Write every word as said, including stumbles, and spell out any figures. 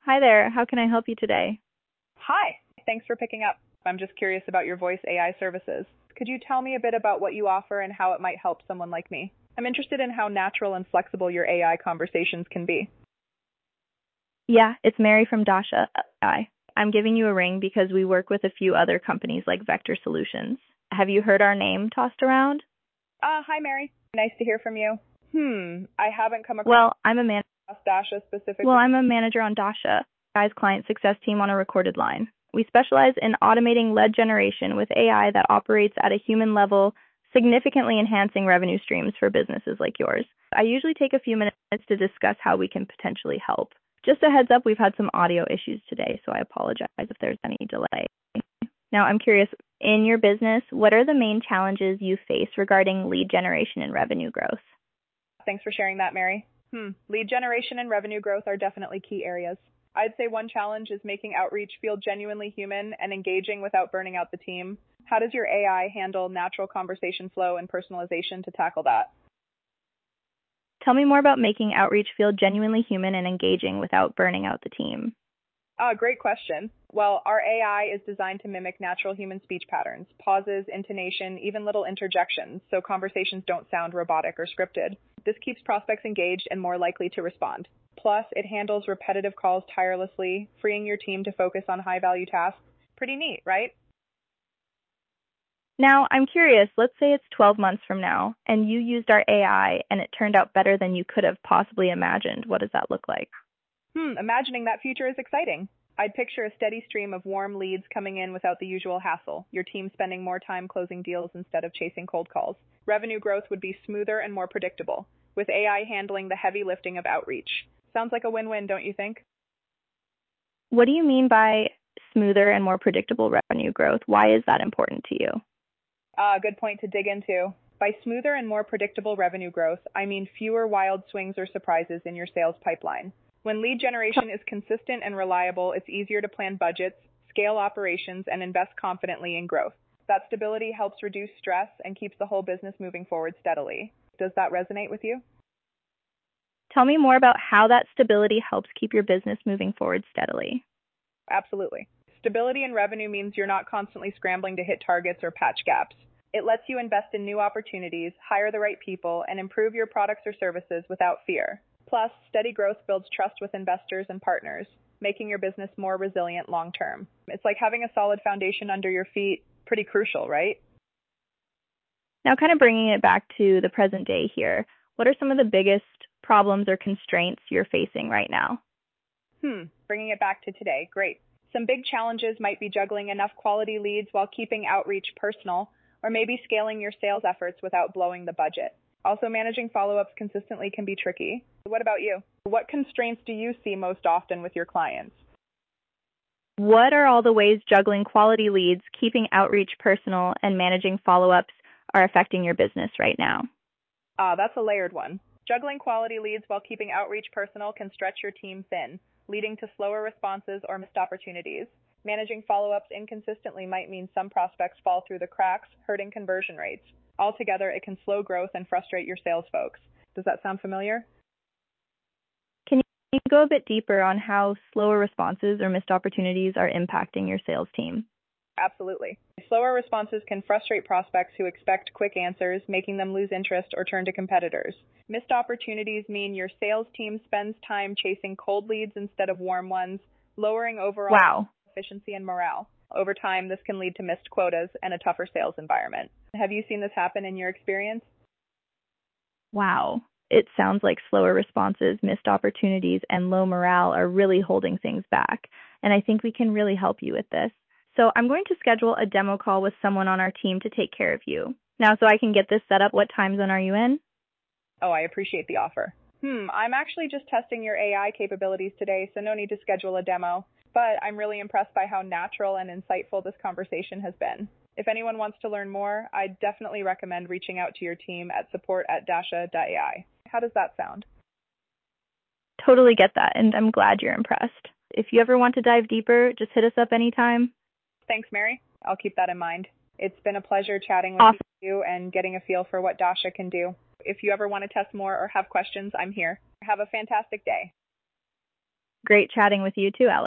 Hi there. How can I help you today? Hi. Thanks for picking up. I'm just curious about your voice A I services. Could you tell me a bit about what you offer and how it might help someone like me? I'm interested in how natural and flexible your A I conversations can be. Yeah, it's Mary from Dasha A I. I'm giving you a ring because we work with a few other companies like Vector Solutions. Have you heard our name tossed around? Uh, hi, Mary. Nice to hear from you. Hmm, I haven't come across Well, I'm a man. Dasha specifically. Well, I'm a manager on Dasha, A I's client success team on a recorded line. We specialize in automating lead generation with A I that operates at a human level, significantly enhancing revenue streams for businesses like yours. I usually take a few minutes to discuss how we can potentially help. Just a heads up, we've had some audio issues today, so I apologize if there's any delay. Now, I'm curious, in your business, what are the main challenges you face regarding lead generation and revenue growth? Thanks for sharing that, Mary. Hmm, lead generation and revenue growth are definitely key areas. I'd say one challenge is making outreach feel genuinely human and engaging without burning out the team. How does your A I handle natural conversation flow and personalization to tackle that? Tell me more about making outreach feel genuinely human and engaging without burning out the team. Ah, great question. Well, our A I is designed to mimic natural human speech patterns, pauses, intonation, even little interjections, so conversations don't sound robotic or scripted. This keeps prospects engaged and more likely to respond. Plus, it handles repetitive calls tirelessly, freeing your team to focus on high-value tasks. Pretty neat, right? Now, I'm curious, let's say it's twelve months from now, and you used our A I and it turned out better than you could have possibly imagined. What does that look like? Hmm, imagining that future is exciting. I'd picture a steady stream of warm leads coming in without the usual hassle, your team spending more time closing deals instead of chasing cold calls. Revenue growth would be smoother and more predictable, with A I handling the heavy lifting of outreach. Sounds like a win-win, don't you think? What do you mean by smoother and more predictable revenue growth? Why is that important to you? Ah, good point to dig into. By smoother and more predictable revenue growth, I mean fewer wild swings or surprises in your sales pipeline. When lead generation is consistent and reliable, it's easier to plan budgets, scale operations, and invest confidently in growth. That stability helps reduce stress and keeps the whole business moving forward steadily. Does that resonate with you? Tell me more about how that stability helps keep your business moving forward steadily. Absolutely. Stability in revenue means you're not constantly scrambling to hit targets or patch gaps. It lets you invest in new opportunities, hire the right people, and improve your products or services without fear. Plus, steady growth builds trust with investors and partners, making your business more resilient long term. It's like having a solid foundation under your feet. Pretty crucial, right? Now, kind of bringing it back to the present day here, what are some of the biggest problems or constraints you're facing right now? Hmm, bringing it back to today. Great. Some big challenges might be juggling enough quality leads while keeping outreach personal, or maybe scaling your sales efforts without blowing the budget. Also, managing follow-ups consistently can be tricky. What about you? What constraints do you see most often with your clients? What are all the ways juggling quality leads, keeping outreach personal, and managing follow-ups are affecting your business right now? Ah, that's a layered one. Juggling quality leads while keeping outreach personal can stretch your team thin, leading to slower responses or missed opportunities. Managing follow-ups inconsistently might mean some prospects fall through the cracks, hurting conversion rates. Altogether, it can slow growth and frustrate your sales folks. Does that sound familiar? Can you go a bit deeper on how slower responses or missed opportunities are impacting your sales team? Absolutely. Slower responses can frustrate prospects who expect quick answers, making them lose interest or turn to competitors. Missed opportunities mean your sales team spends time chasing cold leads instead of warm ones, lowering overall Wow. efficiency and morale. Over time, this can lead to missed quotas and a tougher sales environment. Have you seen this happen in your experience? Wow. It sounds like slower responses, missed opportunities, and low morale are really holding things back. And I think we can really help you with this. So I'm going to schedule a demo call with someone on our team to take care of you. Now, so I can get this set up, what time zone are you in? Oh, I appreciate the offer. Hmm, I'm actually just testing your A I capabilities today, so no need to schedule a demo. But I'm really impressed by how natural and insightful this conversation has been. If anyone wants to learn more, I'd definitely recommend reaching out to your team at support at dasha dot A I. How does that sound? Totally get that, and I'm glad you're impressed. If you ever want to dive deeper, just hit us up anytime. Thanks, Mary. I'll keep that in mind. It's been a pleasure chatting with Awesome. you and getting a feel for what Dasha can do. If you ever want to test more or have questions, I'm here. Have a fantastic day. Great chatting with you too, Alex.